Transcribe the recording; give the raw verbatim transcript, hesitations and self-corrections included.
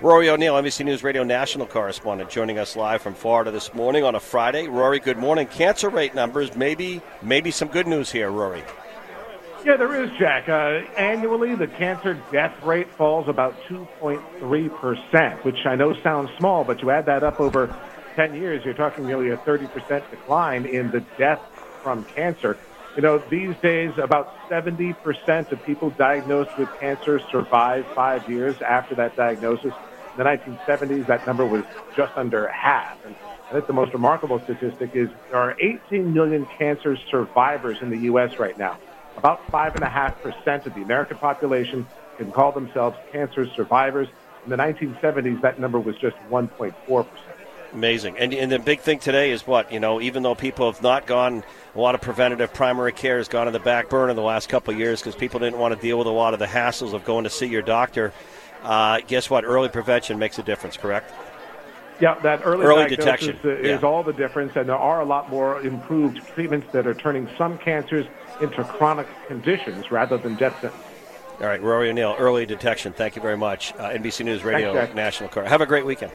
Rory O'Neill, N B C News Radio national correspondent, joining us live from Florida this morning on a Friday. Rory, good morning. Cancer rate numbers, maybe maybe some good news here, Rory. Yeah, there is, Jack. Uh, annually, the cancer death rate falls about two point three percent, which I know sounds small, but you add that up over ten years, you're talking nearly a thirty percent decline in the death from cancer. You know, these days, about seventy percent of people diagnosed with cancer survive five years after that diagnosis. In the nineteen seventies, that number was just under half. And I think the most remarkable statistic is there are eighteen million cancer survivors in the U S right now. About five point five percent of the American population can call themselves cancer survivors. In the nineteen seventies, that number was just one point four percent. Amazing. And, and the big thing today is what? You know, even though people have not gone, a lot of preventative primary care has gone on the back burner the last couple of years because people didn't want to deal with a lot of the hassles of going to see your doctor. Uh, guess what? Early prevention makes a difference, correct? Yeah, that early, early diagnosis detection is yeah. all the difference, and there are a lot more improved treatments that are turning some cancers into chronic conditions rather than death sentences. All right, Rory O'Neill, early detection. Thank you very much. Uh, N B C News Radio Thanks, National Car. Have a great weekend.